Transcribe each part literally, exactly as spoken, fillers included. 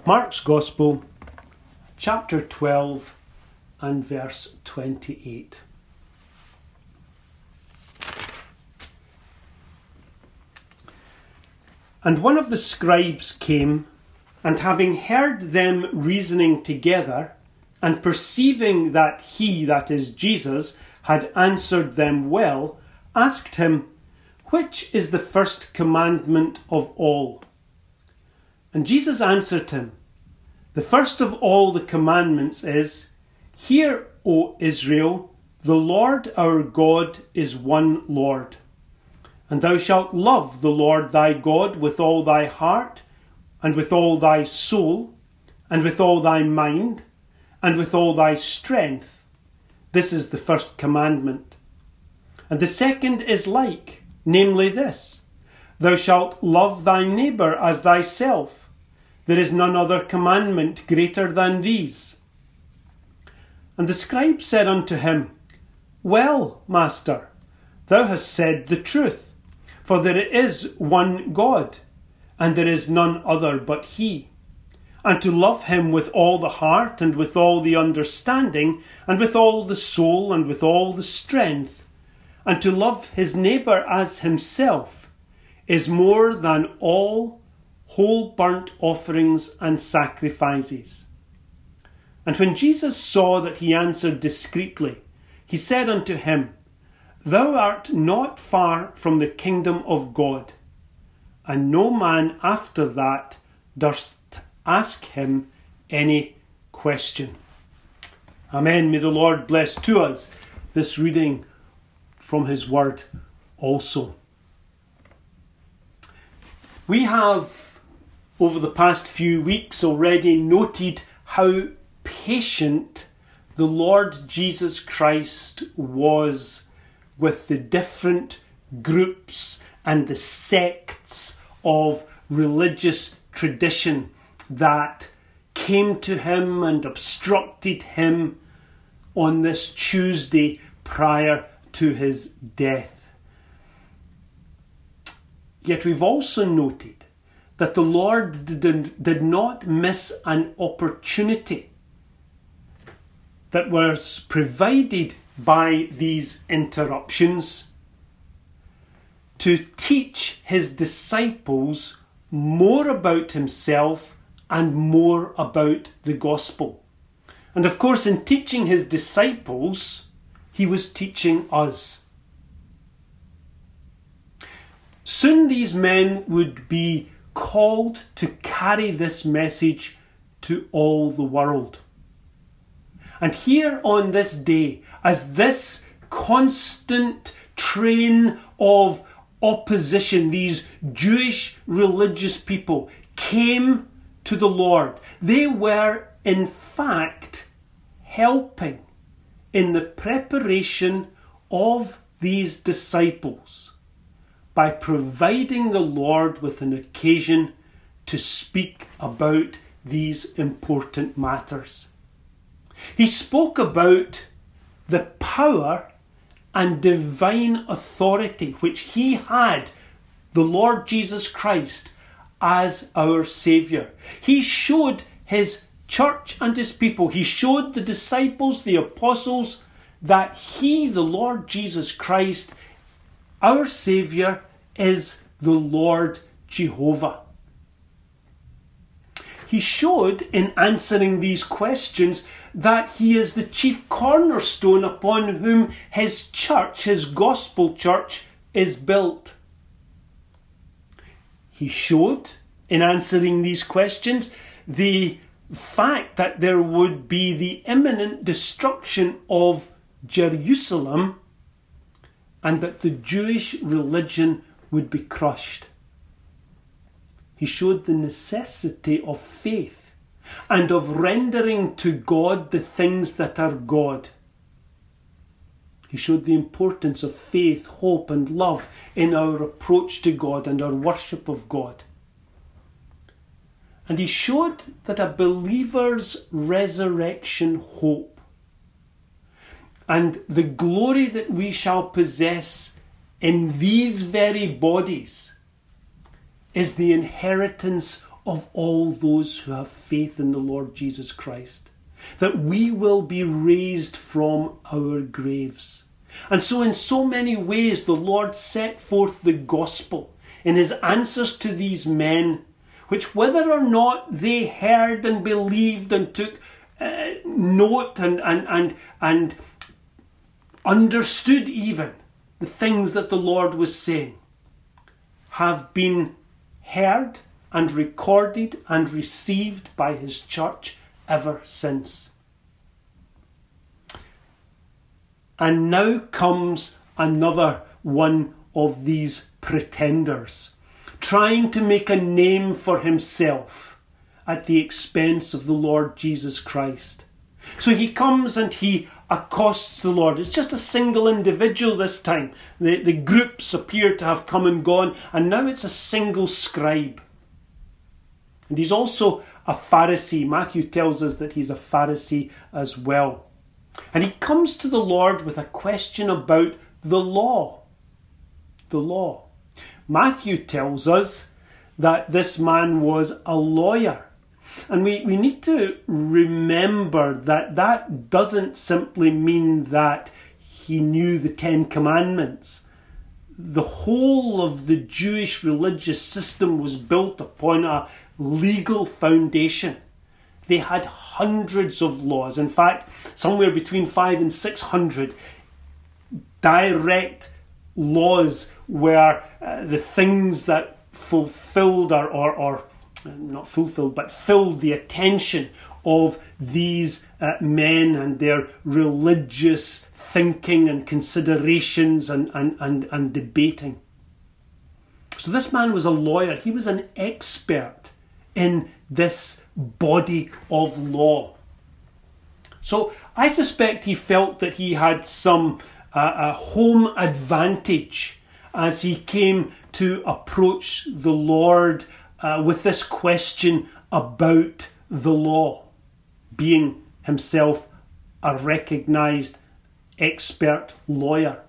Mark's Gospel, chapter twelve and verse twenty-eight. And one of the scribes came, and having heard them reasoning together, and perceiving that he, that is Jesus, had answered them well, asked him, Which is the first commandment of all? And Jesus answered him, The first of all the commandments is, Hear, O Israel, the Lord our God is one Lord. And thou shalt love the Lord thy God with all thy heart, and with all thy soul, and with all thy mind, and with all thy strength. This is the first commandment. And the second is like, namely this, Thou shalt love thy neighbour as thyself. There is none other commandment greater than these. And the scribe said unto him, Well, Master, thou hast said the truth, for there is one God, and there is none other but he. And to love him with all the heart, and with all the understanding, and with all the soul, and with all the strength, and to love his neighbour as himself, is more than all whole burnt offerings and sacrifices. And when Jesus saw that he answered discreetly, he said unto him, Thou art not far from the kingdom of God. And no man after that durst ask him any question. Amen. May the Lord bless to us this reading from his word also. We have, over the past few weeks, already noted how patient the Lord Jesus Christ was with the different groups and the sects of religious tradition that came to him and obstructed him on this Tuesday prior to his death. Yet we've also noted that the Lord did, did not miss an opportunity that was provided by these interruptions to teach his disciples more about himself and more about the gospel. And of course, in teaching his disciples, he was teaching us. Soon these men would be called to carry this message to all the world. And here on this day, as this constant train of opposition, these Jewish religious people came to the Lord, they were in fact helping in the preparation of these disciples by providing the Lord with an occasion to speak about these important matters. He spoke about the power and divine authority which he had, the Lord Jesus Christ, as our Saviour. He showed his church and his people, he showed the disciples, the apostles, that he, the Lord Jesus Christ, our Saviour, is the Lord Jehovah. He showed in answering these questions that he is the chief cornerstone upon whom his church, his gospel church, is built. He showed in answering these questions the fact that there would be the imminent destruction of Jerusalem and that the Jewish religion would be crushed. He showed the necessity of faith and of rendering to God the things that are God. He showed the importance of faith, hope and love in our approach to God and our worship of God. And he showed that a believer's resurrection hope and the glory that we shall possess in these very bodies is the inheritance of all those who have faith in the Lord Jesus Christ, that we will be raised from our graves. And so in so many ways the Lord set forth the gospel in his answers to these men, which whether or not they heard and believed and took uh, note and, and, and, and understood even the things that the Lord was saying, have been heard and recorded and received by his church ever since. And now comes another one of these pretenders, trying to make a name for himself at the expense of the Lord Jesus Christ. So he comes and he accosts the Lord. It's just a single individual this time. The, the groups appear to have come and gone, and now it's a single scribe. And he's also a Pharisee. Matthew tells us that he's a Pharisee as well. And he comes to the Lord with a question about the law. The law. Matthew tells us that this man was a lawyer. And we, we need to remember that that doesn't simply mean that he knew the Ten Commandments. The whole of the Jewish religious system was built upon a legal foundation. They had hundreds of laws. In fact, somewhere between five and six hundred direct laws were uh, the things that fulfilled or, or, or not fulfilled, but filled the attention of these uh, men and their religious thinking and considerations and, and, and, and debating. So this man was a lawyer. He was an expert in this body of law. So I suspect he felt that he had some uh, a home advantage as he came to approach the Lord uh, with this question about the law, being himself a recognised expert lawyer.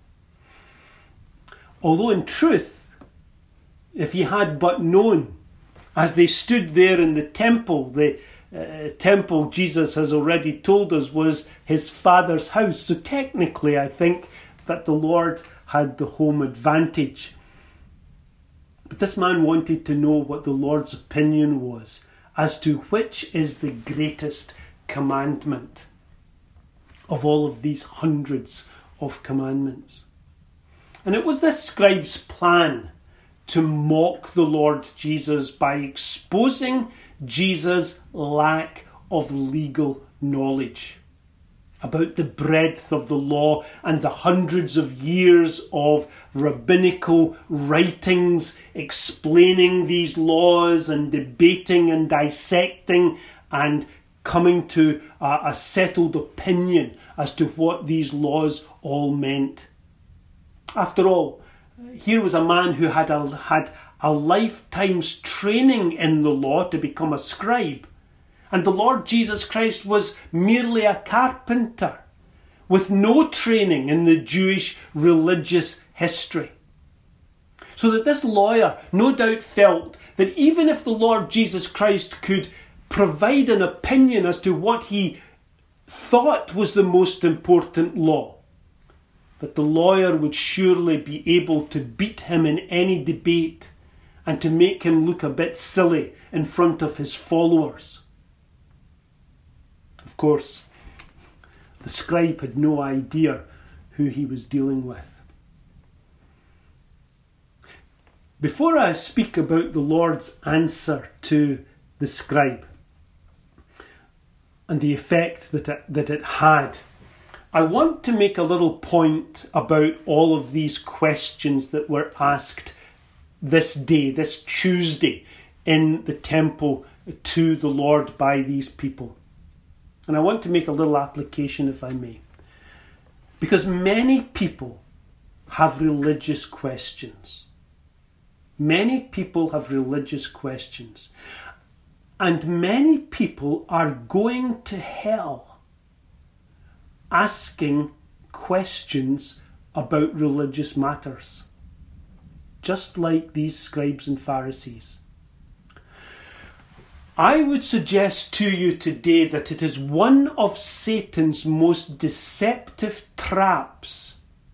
Although in truth, if he had but known, as they stood there in the temple, the uh, temple, Jesus has already told us, was his Father's house. So technically, I think that the Lord had the home advantage. But this man wanted to know what the Lord's opinion was as to which is the greatest commandment of all of these hundreds of commandments. And it was this scribe's plan to mock the Lord Jesus by exposing Jesus' lack of legal knowledge about the breadth of the law and the hundreds of years of rabbinical writings explaining these laws and debating and dissecting and coming to a, a settled opinion as to what these laws all meant. After all, here was a man who had a, had a lifetime's training in the law to become a scribe. And the Lord Jesus Christ was merely a carpenter with no training in the Jewish religious history. So that this lawyer no doubt felt that even if the Lord Jesus Christ could provide an opinion as to what he thought was the most important law, that the lawyer would surely be able to beat him in any debate and to make him look a bit silly in front of his followers. Of course, the scribe had no idea who he was dealing with. Before I speak about the Lord's answer to the scribe and the effect that it, that it had, I want to make a little point about all of these questions that were asked this day, this Tuesday, in the temple to the Lord by these people. And I want to make a little application, if I may. Because many people have religious questions. Many people have religious questions. And many people are going to hell asking questions about religious matters, just like these scribes and Pharisees. I would suggest to you today that it is one of Satan's most deceptive traps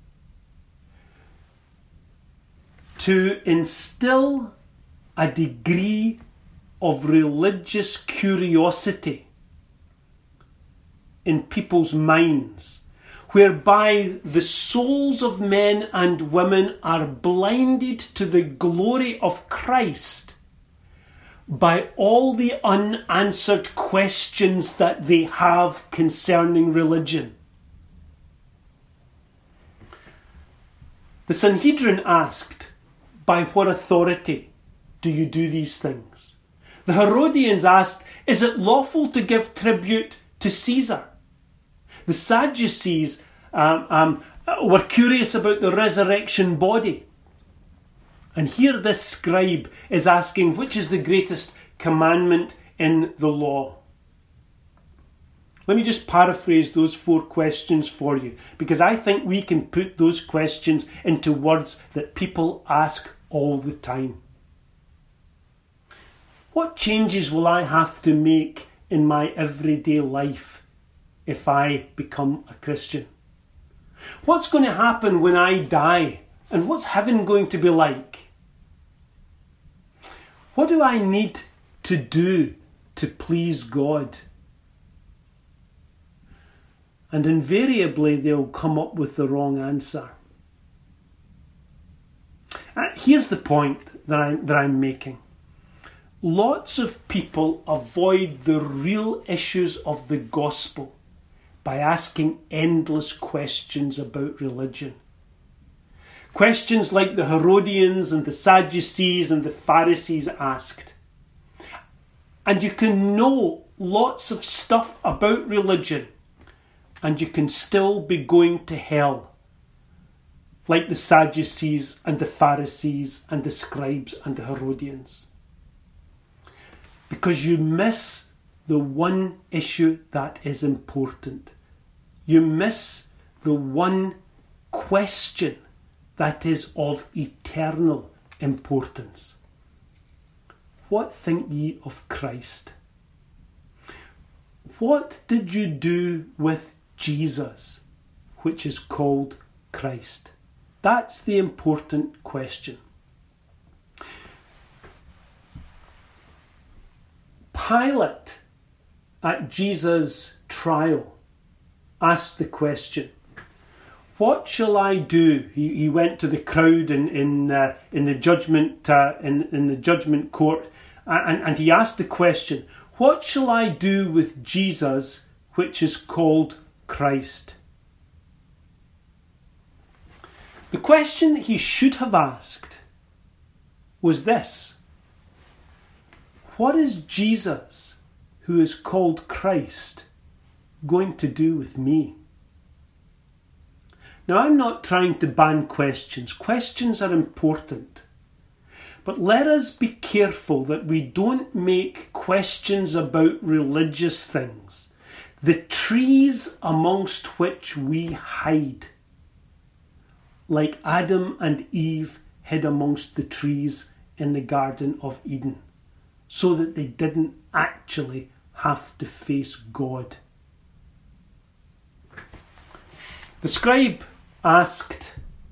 to instill a degree of religious curiosity in people's minds, whereby the souls of men and women are blinded to the glory of Christ by all the unanswered questions that they have concerning religion. The Sanhedrin asked, "By what authority do you do these things?" The Herodians asked, "Is it lawful to give tribute to Caesar?" The Sadducees um, um, were curious about the resurrection body. And here this scribe is asking, which is the greatest commandment in the law? Let me just paraphrase those four questions for you, because I think we can put those questions into words that people ask all the time. What changes will I have to make in my everyday life if I become a Christian? What's going to happen when I die? And what's heaven going to be like? What do I need to do to please God? And invariably they'll come up with the wrong answer. Uh, here's the point that I'm, that I'm making. Lots of people avoid the real issues of the gospel by asking endless questions about religion. Questions like the Herodians and the Sadducees and the Pharisees asked. And you can know lots of stuff about religion and you can still be going to hell, like the Sadducees and the Pharisees and the scribes and the Herodians. Because you miss the one issue that is important. You miss the one question that is of eternal importance. What think ye of Christ? What did you do with Jesus, which is called Christ? That's the important question. Pilate, at Jesus' trial, asked the question, "What shall I do?" He, he went to the crowd in in uh, in the judgment uh, in in the judgment court, and, and he asked the question, "What shall I do with Jesus, which is called Christ?" The question that he should have asked was this: what is Jesus, who is called Christ, going to do with me? Now, I'm not trying to ban questions. Questions are important. But let us be careful that we don't make questions about religious things the trees amongst which we hide, like Adam and Eve hid amongst the trees in the Garden of Eden, so that they didn't actually have to face God. The scribe asked,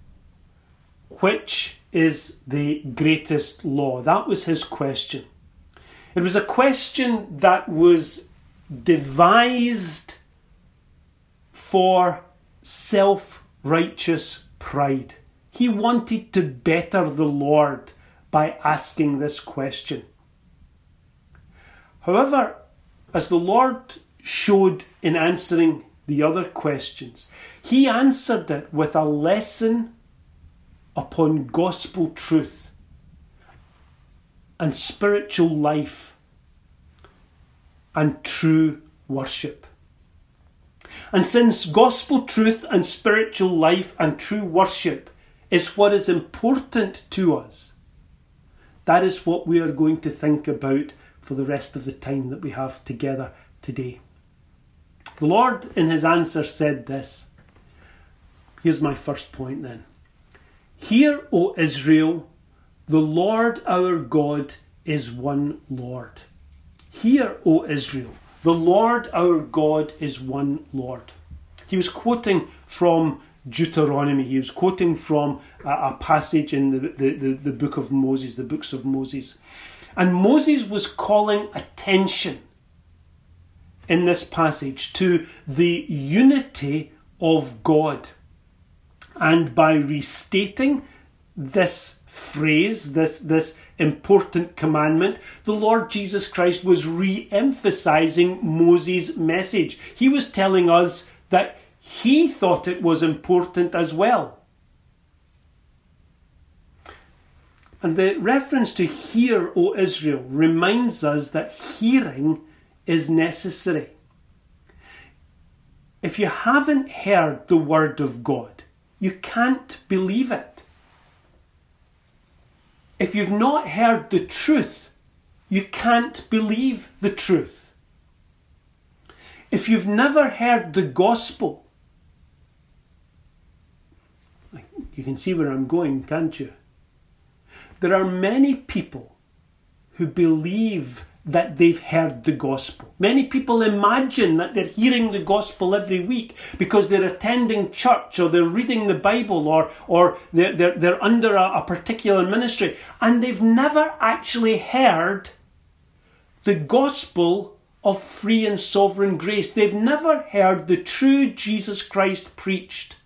which is the greatest law? That was his question. It was a question that was devised for self-righteous pride. He wanted to better the Lord by asking this question. However, as the Lord showed in answering the other questions, he answered it with a lesson upon gospel truth and spiritual life and true worship. And since gospel truth and spiritual life and true worship is what is important to us, that is what we are going to think about for the rest of the time that we have together today. The Lord in his answer said this. Here's my first point then. Hear, O Israel, the Lord our God is one Lord. "Hear, O Israel, the Lord our God is one Lord." He was quoting from Deuteronomy. He was quoting from a, a passage in the, the, the, the book of Moses, the books of Moses. And Moses was calling attention in this passage to the unity of God. And by restating this phrase, this, this important commandment, the Lord Jesus Christ was re-emphasizing Moses' message. He was telling us that he thought it was important as well. And the reference to "Hear, O Israel" reminds us that hearing is necessary. If you haven't heard the word of God, you can't believe it. If you've not heard the truth, you can't believe the truth. If you've never heard the gospel, you can see where I'm going, can't you? There are many people who believe that they've heard the gospel. Many people imagine that they're hearing the gospel every week because they're attending church or they're reading the Bible or, or they're, they're, they're under a, a particular ministry, and they've never actually heard the gospel of free and sovereign grace. They've never heard the true Jesus Christ preached.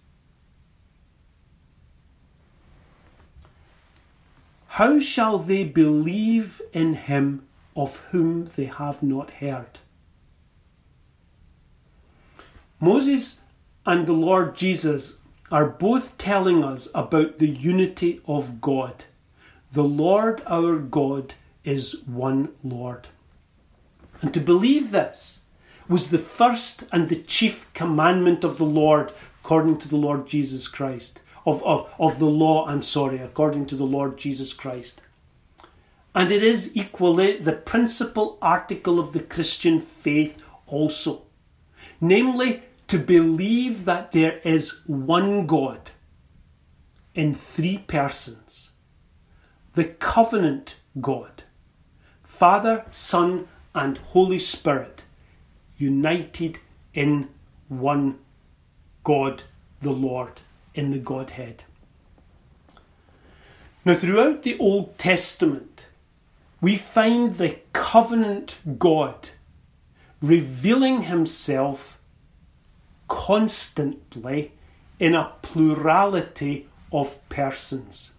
How shall they believe in him of whom they have not heard? Moses and the Lord Jesus are both telling us about the unity of God. The Lord our God is one Lord. And to believe this was the first and the chief commandment of the Lord, according to the Lord Jesus Christ. Of, of, of the law, I'm sorry, according to the Lord Jesus Christ. And it is equally the principal article of the Christian faith also. Namely, to believe that there is one God in three persons. The covenant God. Father, Son, and Holy Spirit, united in one God, the Lord, in the Godhead. Now, throughout the Old Testament, we find the covenant God revealing himself constantly in a plurality of persons.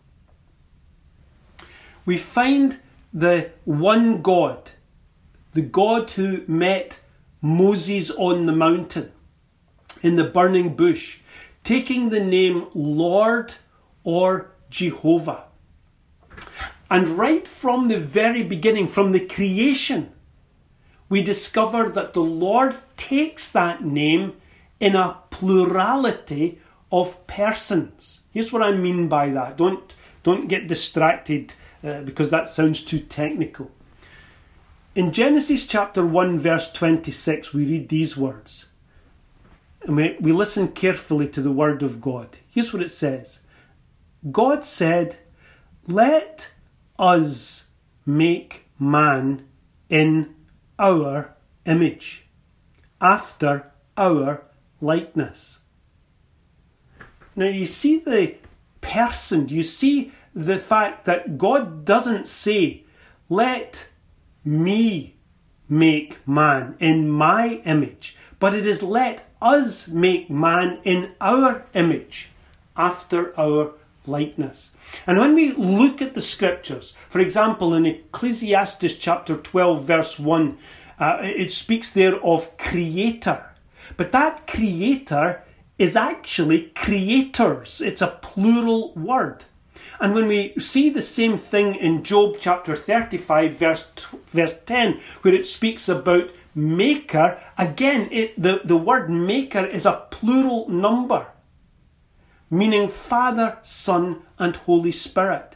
We find the one God, the God who met Moses on the mountain in the burning bush, taking the name Lord or Jehovah. And right from the very beginning, from the creation, we discover that the Lord takes that name in a plurality of persons. Here's what I mean by that. Don't, don't get distracted uh, because that sounds too technical. In Genesis chapter one verse twenty-six, we read these words. And we, we listen carefully to the word of God. Here's what it says. God said, "Let us make man in our image, after our likeness." Now you see the person, you see the fact that God doesn't say, "Let me make man in my image," but it is "Let us make man in our image, after our likeness." And when we look at the scriptures, for example, in Ecclesiastes chapter twelve verse one, uh, it speaks there of creator. But that creator is actually creators. It's a plural word. And when we see the same thing in Job chapter thirty-five verse, verse ten, where it speaks about maker, again, it, the, the word maker is a plural number, meaning Father, Son, and Holy Spirit.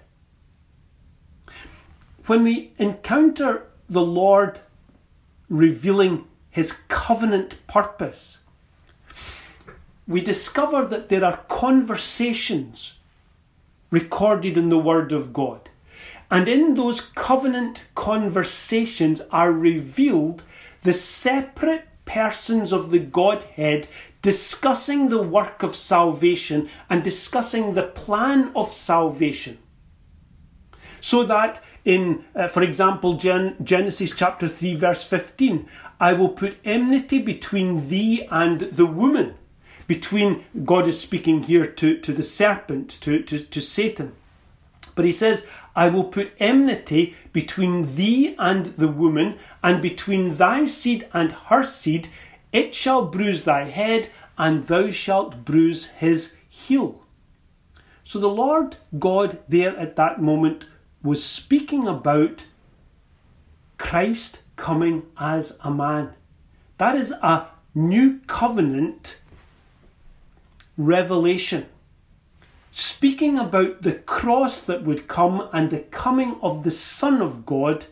When we encounter the Lord revealing his covenant purpose, we discover that there are conversations recorded in the Word of God. And in those covenant conversations are revealed the separate persons of the Godhead discussing the work of salvation and discussing the plan of salvation. So that in, uh, for example, Gen- Genesis chapter three verse fifteen, I will put enmity between thee and the woman. Between, God is speaking here to, to the serpent, to, to, to Satan. But he says, I will put enmity between thee and the woman, and between thy seed and her seed. It shall bruise thy head, and thou shalt bruise his heel. So the Lord God there at that moment was speaking about Christ coming as a man. That is a new covenant revelation, speaking about the cross that would come and the coming of the Son of God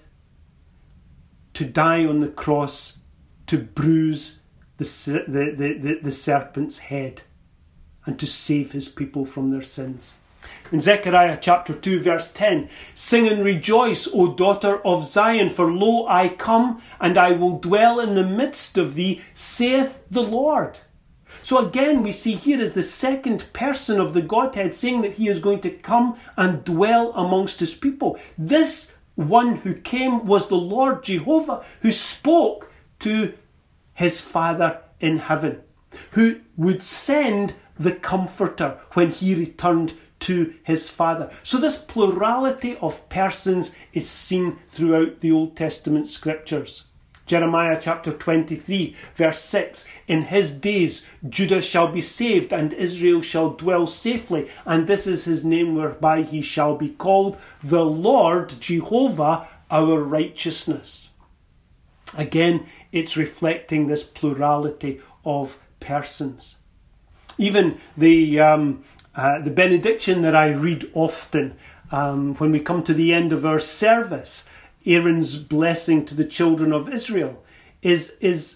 to die on the cross to bruise the, the, the, the, the serpent's head and to save his people from their sins. In Zechariah chapter two verse ten, sing and rejoice, O daughter of Zion, for lo, I come, and I will dwell in the midst of thee, saith the Lord. So again we see here is the second person of the Godhead saying that he is going to come and dwell amongst his people. This one who came was the Lord Jehovah, who spoke to his Father in heaven, who would send the Comforter when he returned to his Father. So this plurality of persons is seen throughout the Old Testament scriptures. Jeremiah chapter twenty-three verse six, in his days Judah shall be saved and Israel shall dwell safely, and this is his name whereby he shall be called, the Lord Jehovah our righteousness. Again, it's reflecting this plurality of persons. Even the um, uh, the benediction that I read often um, when we come to the end of our service, Aaron's blessing to the children of Israel, is, is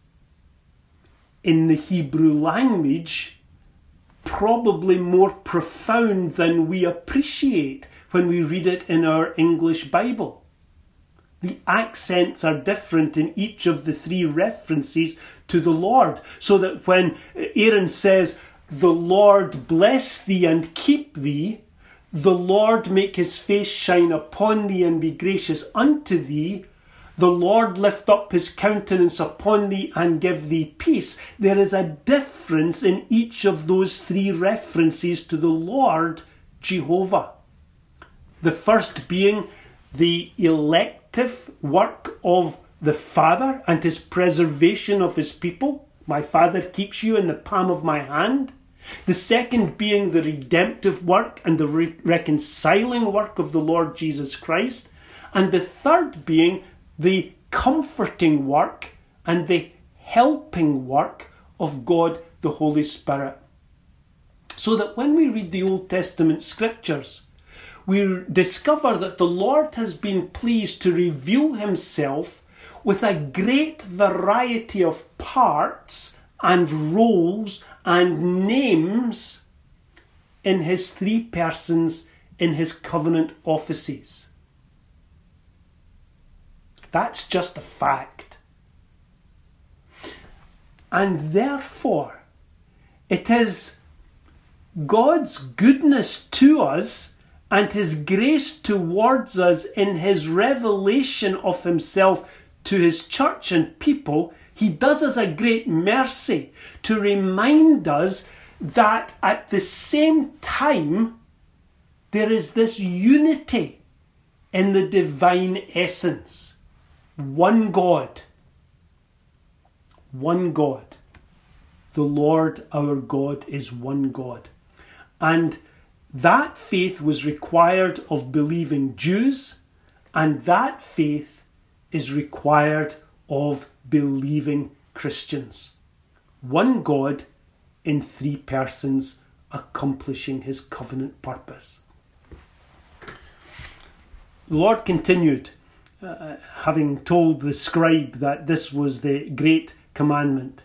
in the Hebrew language probably more profound than we appreciate when we read it in our English Bible. The accents are different in each of the three references to the Lord, so that when Aaron says, the Lord bless thee and keep thee, the Lord make his face shine upon thee and be gracious unto thee, the Lord lift up his countenance upon thee and give thee peace. There is a difference in each of those three references to the Lord Jehovah. The first being the elective work of the Father and his preservation of his people. My Father keeps you in the palm of my hand. The second being the redemptive work and the re- reconciling work of the Lord Jesus Christ. And the third being the comforting work and the helping work of God the Holy Spirit. So that when we read the Old Testament scriptures, we discover that the Lord has been pleased to reveal himself with a great variety of parts and roles and names in his three persons in his covenant offices. That's just a fact. And therefore, it is God's goodness to us and his grace towards us in his revelation of himself to his church and people. He does us a great mercy to remind us that at the same time there is this unity in the divine essence. One God. One God. The Lord our God is one God. And that faith was required of believing Jews, and that faith is required of believing Christians. One God in three persons accomplishing his covenant purpose. The Lord continued, uh, having told the scribe that this was the great commandment.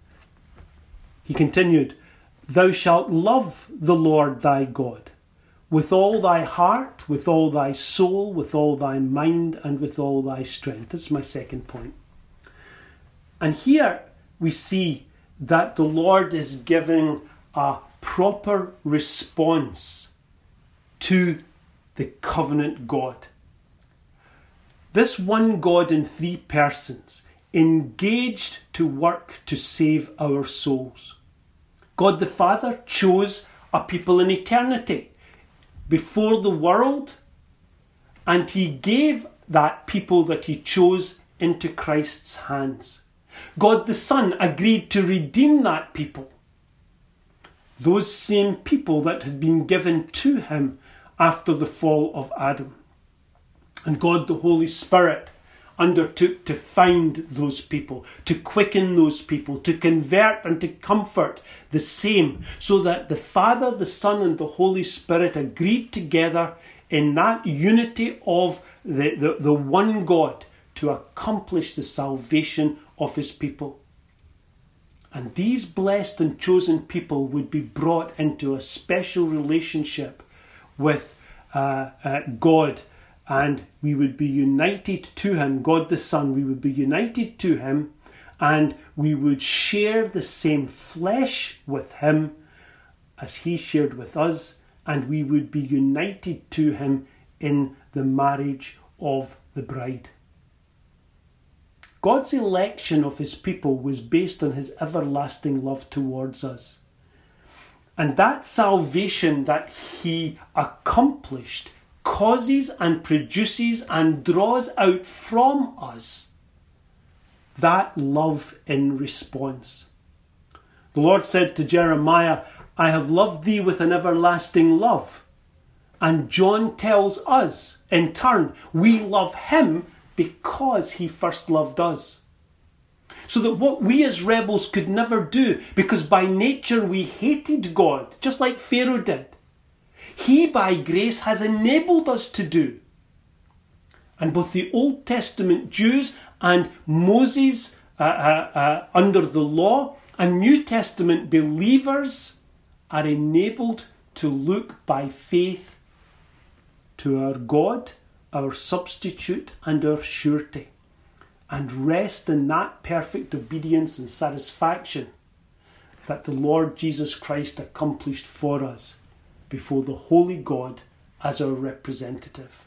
He continued, thou shalt love the Lord thy God with all thy heart, with all thy soul, with all thy mind, and with all thy strength. This is my second point. And here we see that the Lord is giving a proper response to the covenant God. This one God in three persons engaged to work to save our souls. God the Father chose a people in eternity before the world, and he gave that people that he chose into Christ's hands. God the Son agreed to redeem that people, those same people that had been given to him after the fall of Adam. And God the Holy Spirit undertook to find those people, to quicken those people, to convert and to comfort the same, so that the Father, the Son, and the Holy Spirit agreed together in that unity of the, the, the one God to accomplish the salvation of his people. And these blessed and chosen people would be brought into a special relationship with uh, uh, God, and we would be united to him, God the Son, we would be united to him, and we would share the same flesh with him as he shared with us, and we would be united to him in the marriage of the bride. God's election of his people was based on his everlasting love towards us. And that salvation that he accomplished causes and produces and draws out from us that love in response. The Lord said to Jeremiah, I have loved thee with an everlasting love. And John tells us, in turn, we love him because he first loved us. So that what we as rebels could never do, because by nature we hated God, just like Pharaoh did, he by grace has enabled us to do. And both the Old Testament Jews and Moses uh, uh, uh, under the law and New Testament believers are enabled to look by faith to our God, our substitute and our surety, and rest in that perfect obedience and satisfaction that the Lord Jesus Christ accomplished for us before the holy God as our representative.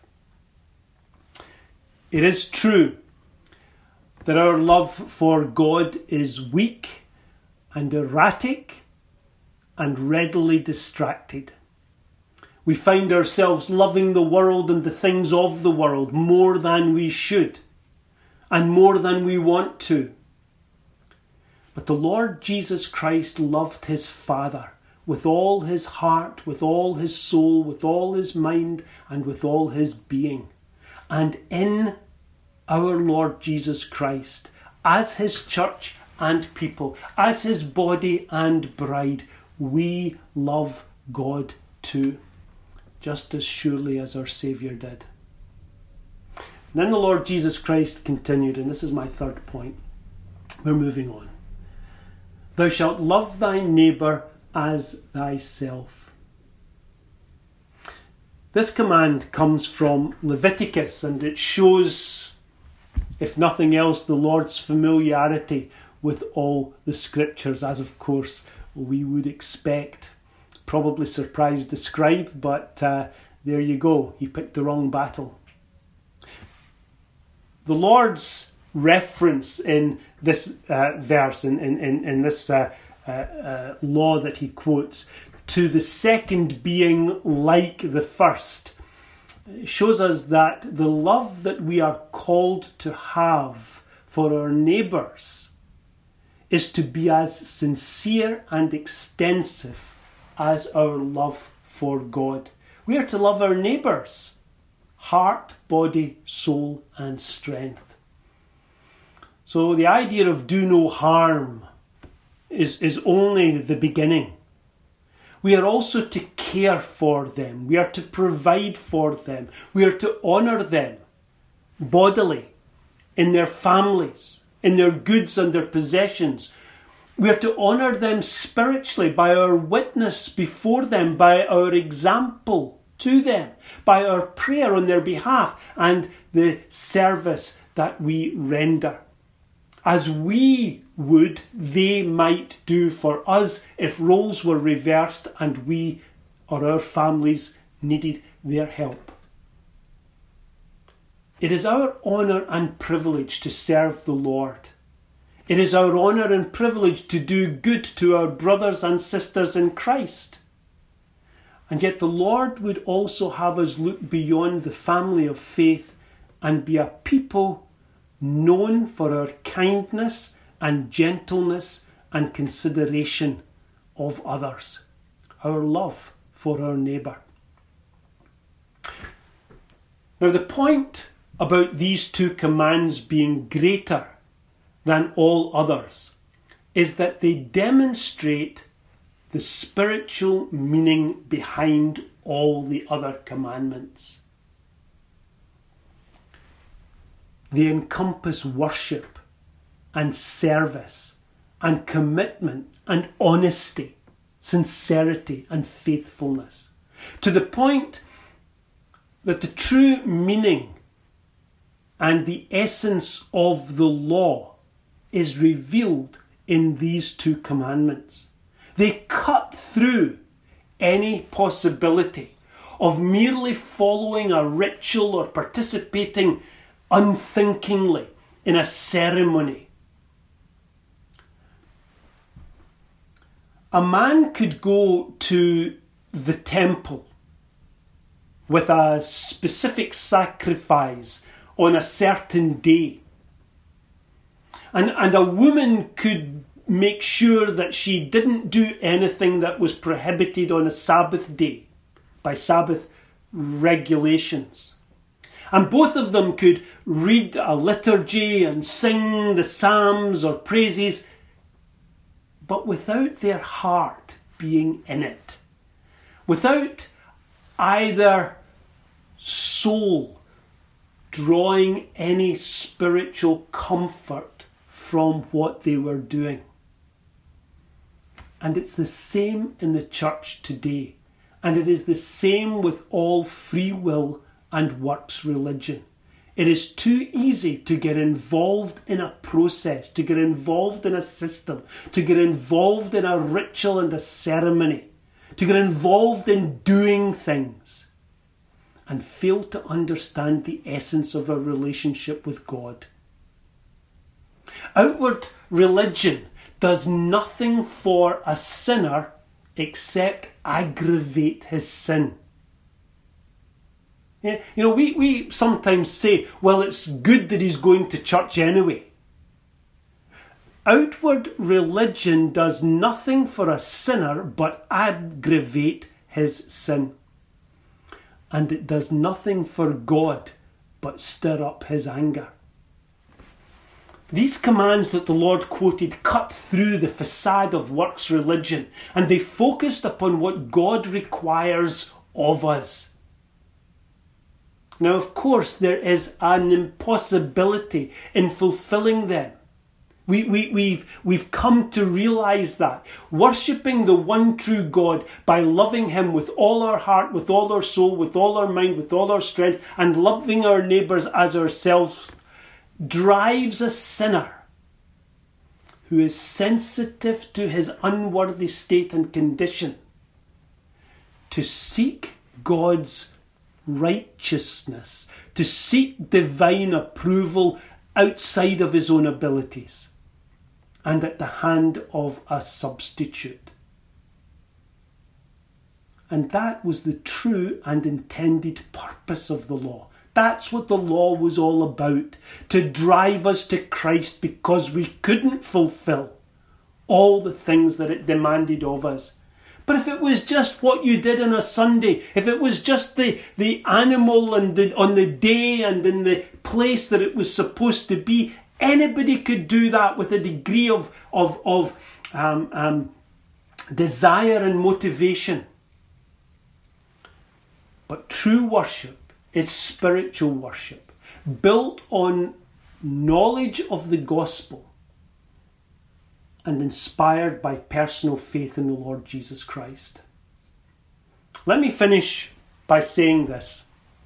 It is true that our love for God is weak and erratic and readily distracted. We find ourselves loving the world and the things of the world more than we should and more than we want to. But the Lord Jesus Christ loved his Father with all his heart, with all his soul, with all his mind, and with all his being. And in our Lord Jesus Christ, as his church and people, as his body and bride, we love God too, just as surely as our Saviour did. And then the Lord Jesus Christ continued, and this is my third point. We're moving on. Thou shalt love thy neighbour as thyself. This command comes from Leviticus, and it shows, if nothing else, the Lord's familiarity with all the scriptures, as of course we would expect. Probably surprised the scribe, but uh, there you go, he picked the wrong battle. The Lord's reference in this uh, verse, in, in, in this uh, uh, uh, law that he quotes, to the second being like the first, shows us that the love that we are called to have for our neighbours is to be as sincere and extensive as our love for God. We are to love our neighbours, heart, body, soul and strength. So the idea of do no harm is, is only the beginning. We are also to care for them. We are to provide for them. We are to honour them bodily, in their families, in their goods and their possessions. We are to honour them spiritually by our witness before them, by our example to them by our prayer on their behalf and the service that we render. As we would, they might do for us if roles were reversed and we or our families needed their help. It is our honour and privilege to serve the Lord. It is our honour and privilege to do good to our brothers and sisters in Christ. And yet the Lord would also have us look beyond the family of faith and be a people known for our kindness and gentleness and consideration of others, our love for our neighbour. Now, the point about these two commands being greater than all others is that they demonstrate the spiritual meaning behind all the other commandments. They encompass worship and service and commitment and honesty, sincerity and faithfulness, to the point that the true meaning and the essence of the law is revealed in these two commandments. They cut through any possibility of merely following a ritual or participating unthinkingly in a ceremony. A man could go to the temple with a specific sacrifice on a certain day. And, and a woman could make sure that she didn't do anything that was prohibited on a Sabbath day by Sabbath regulations. And both of them could read a liturgy and sing the psalms or praises, but without their heart being in it. Without either soul drawing any spiritual comfort from what they were doing. And it's the same in the church today. And it is the same with all free will and works religion. It is too easy to get involved in a process, to get involved in a system, to get involved in a ritual and a ceremony, to get involved in doing things, and fail to understand the essence of a relationship with God. Outward religion does nothing for a sinner except aggravate his sin. Yeah, you know, we, we sometimes say, well, it's good that he's going to church anyway. Outward religion does nothing for a sinner but aggravate his sin. And it does nothing for God but stir up his anger. These commands that the Lord quoted cut through the facade of works religion, and they focused upon what God requires of us. Now, of course, there is an impossibility in fulfilling them. We, we, we've, we've come to realise that. Worshipping the one true God by loving him with all our heart, with all our soul, with all our mind, with all our strength, and loving our neighbours as ourselves, drives a sinner who is sensitive to his unworthy state and condition to seek God's righteousness, to seek divine approval outside of his own abilities and at the hand of a substitute. And that was the true and intended purpose of the law. That's what the law was all about, to drive us to Christ because we couldn't fulfill all the things that it demanded of us. But if it was just what you did on a Sunday, if it was just the, the animal and the, on the day and in the place that it was supposed to be, anybody could do that with a degree of, of, of um, um, desire and motivation. But true worship is spiritual worship, built on knowledge of the gospel and inspired by personal faith in the Lord Jesus Christ. Let me finish by saying this.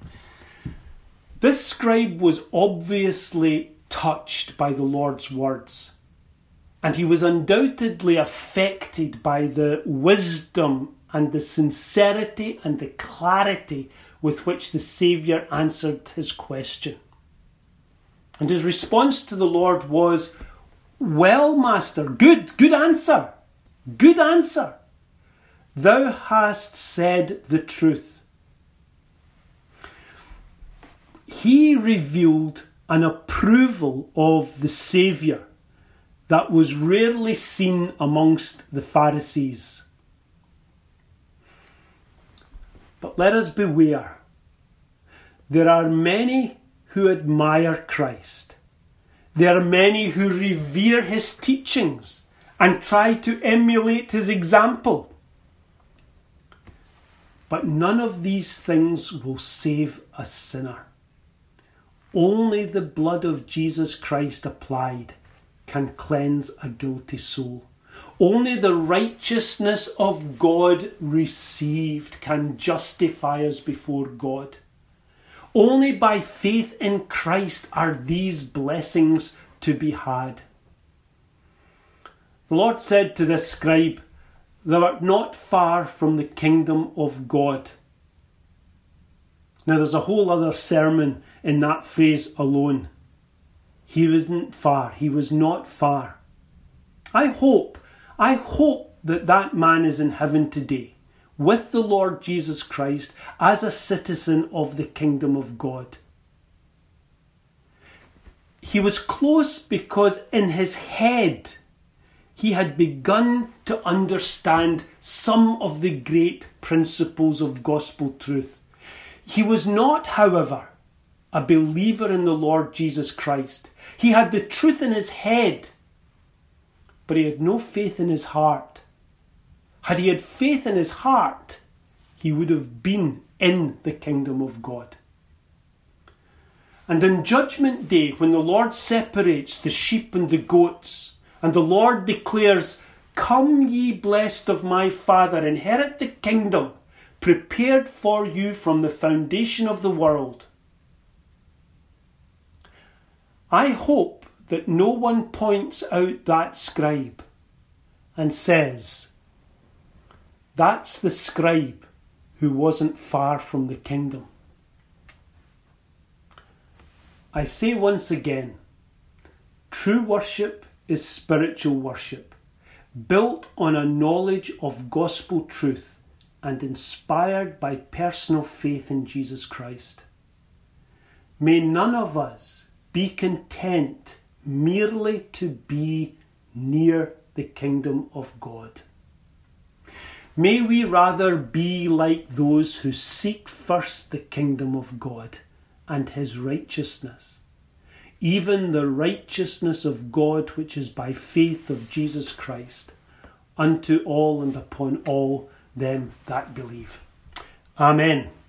This scribe was obviously touched by the Lord's words, and he was undoubtedly affected by the wisdom and the sincerity and the clarity with which the Saviour answered his question. And his response to the Lord was, "Well, Master, good, good answer, good answer. Thou hast said the truth." He revealed an approval of the Saviour that was rarely seen amongst the Pharisees. But let us beware. There are many who admire Christ. There are many who revere his teachings and try to emulate his example. But none of these things will save a sinner. Only the blood of Jesus Christ applied can cleanse a guilty soul. Only the righteousness of God received can justify us before God. Only by faith in Christ are these blessings to be had. The Lord said to this scribe, "Thou art not far from the kingdom of God." Now there's a whole other sermon in that phrase alone. He wasn't far. He was not far. I hope, I hope that that man is in heaven today with the Lord Jesus Christ as a citizen of the kingdom of God. He was close because in his head he had begun to understand some of the great principles of gospel truth. He was not, however, a believer in the Lord Jesus Christ. He had the truth in his head, but he had no faith in his heart. Had he had faith in his heart, he would have been in the kingdom of God. And on Judgment Day, when the Lord separates the sheep and the goats, and the Lord declares, "Come ye blessed of my Father, inherit the kingdom prepared for you from the foundation of the world," I hope that no one points out that scribe and says, "That's the scribe who wasn't far from the kingdom." I say once again, true worship is spiritual worship, built on a knowledge of gospel truth and inspired by personal faith in Jesus Christ. May none of us be content merely to be near the kingdom of God. May we rather be like those who seek first the kingdom of God and his righteousness, even the righteousness of God which is by faith of Jesus Christ, unto all and upon all them that believe. Amen.